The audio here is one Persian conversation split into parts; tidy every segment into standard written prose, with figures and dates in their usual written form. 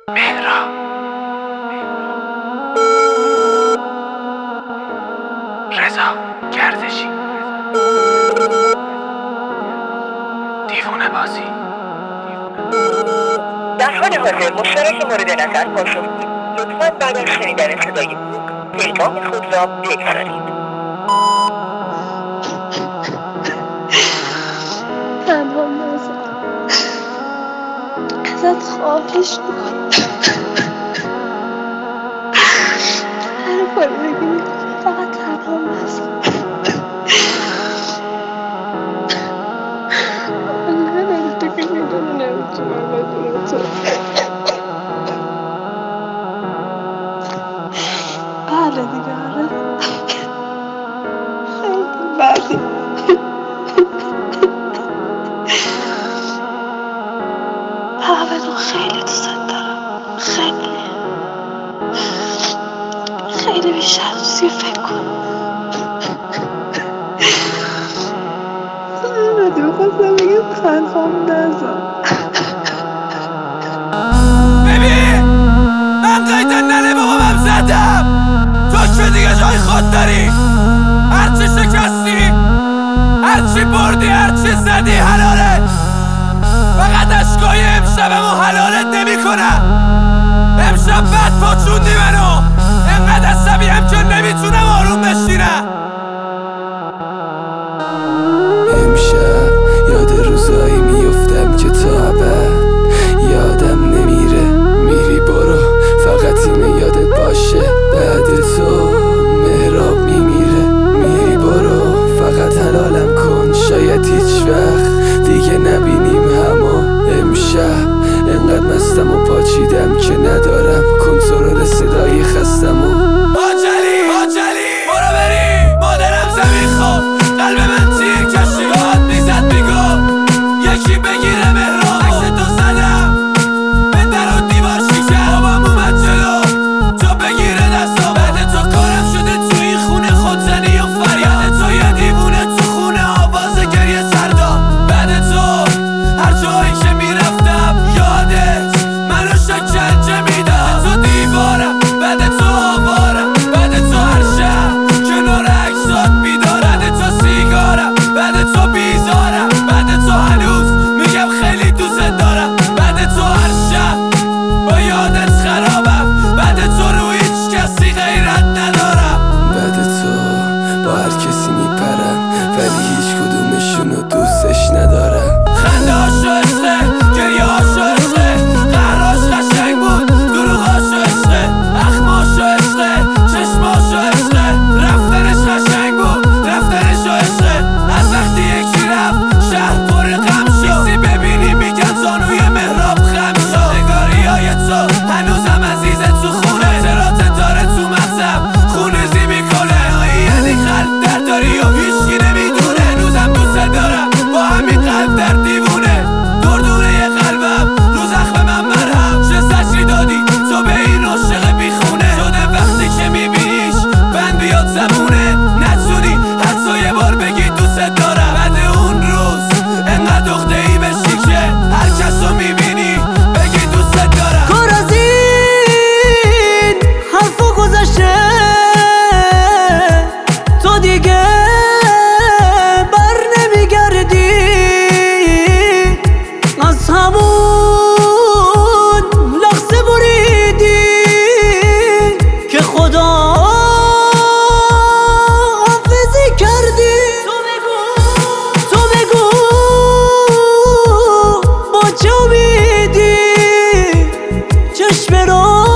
مهرا رضا گردشی دیوونه بازی. در حال حاضر مشترک مورد نظر پاسخ دید. لطفاً بعد از شنیدن صدای بوق پیغام خود را بگذارید. تنها نذار، ازت خواهش میکنم هر کاری بگی میکنی، فقط تنها نذار. من تو که میدونی نمیتونم بدون تو. بله دیگه، آره خیلی بدی. بدون خیلی دوست دارم، خیلی بیشتر از که فکر کنم. بدون خواستم بگم تنهام نذار. ببین من قیدن ننه بابام زدم، تو که دیگه جای خود داری. هرچی شکستی، هرچی بردی، هرچی زدی حلاله. فقط اشکای امشبمو حلالت نمی کنم. امشب بد پاچوندی منو، انقدر عصبیم که نمیتونم آروم بشینم. امشب یاد روزایی میفتم که تا ابد یادم نمیره. میری برو، فقط اینه یادت باشه بعد تو مهراب میمیره. میری برو، فقط حلالم کن، شاید هیچ وقت دیگه نبینیم همو. امشب انقدر مستم و پاچیدم که ندارم کنترل صدای خستمو. باجلی برو بری، مادرم زمین خواب، قلب من تیر کشیات میزد میگو یکی بگیره مهراب. عکس تو زدم به در و دیوار شکر، بابام اومد جلو تو بگیره دستم. بعد تو کارم شده تو این خونه خودزنی و فریاد تو، یه دیوونه تو خونه آواز گریه سردار. بعد تو هر جایی که میرفتم یادت منو شکنجه میداد. تو دیوارم، بعد تو آوارم، بعد تو هر شب کنار عکسات بیدارم. بعد تو سیگارم، بعد تو بیزارم، بعد تو هنوز میگم خیلی دوست دارم. بعد تو هر شب با یادت خرابم، بعد تو رو هیچ کسی غیرت ندارم. بعد تو با هر کسی میپرم ولی هیچ کدومشونو دوستش ندارم. خنده هاشو عشقه، گریه هاشو عشقه، قهراش قشنگ بود، دروغاشو عشقه، اخماشو عشقه، چشماشو عشقه، رفتنش قشنگ بود، رفتنشو عشقه. از وقتی یکی رفت شهر پر غم شد، کسی ببینی میگن زانوی مهراب خم شد. نگاری های تو هنوزم عزیزه تو خونه، خاطرات داره تو مغزم خونریزی میکنه. یعنی قلب در داری و هیچکی نمیدونه، هنوزم دوست دارم با همین قلب در دیوونه. دردونه یه قلبم رو زخم من مرهم، چه زجری دادی تو به این عاشق بیخونه. شده وقتی که میبینیش بند بیاد زبونه، نتونی حتی یه بار بگی دوست دارم. بعد اون روز انقدر عقده‌ای بشی که هر کس رو میبینی بگی دوست دارم. کار از این حرفا گذشته، تو دیگه بر نمیگردی. از همون لحظه بریدی که خدا حافظی کردی. تو بگو با چه امیدی چشم راغ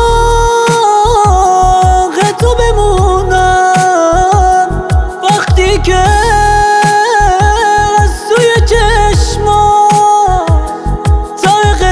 تو بمونم وقتی که از توی چشما تایق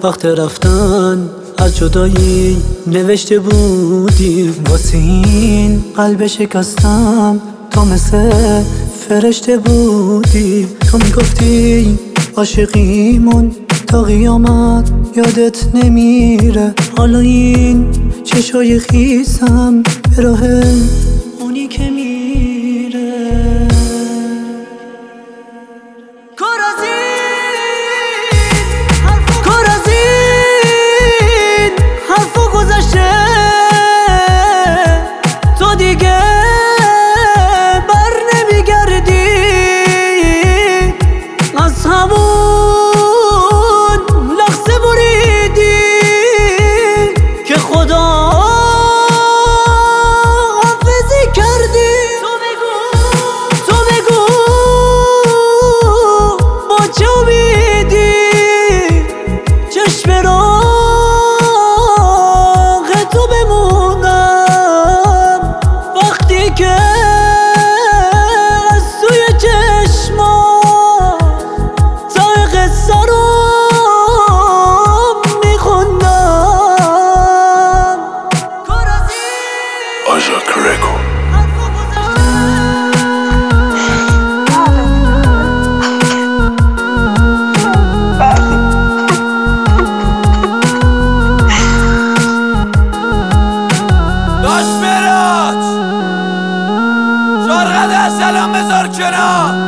وقت رفتن از جدایی نوشته بودی واسه این قلب شکستم تو مثل فرشته بودی تو میگفتی عاشقیمون تا قیامت یادت نمیره حالا این چشای خیسم به راه اونی که میره کار از این حرفا گذشته تو دیگه بر نمیگردی از همون لحظه بریدی که خدا حافظی کردی تو بگو با چه امیدی چشم راغ تو بمونم وقتی که از توی چشما تای قصه رو میخوندم آژا کرکو داش براج شرقده سلام بذار کنار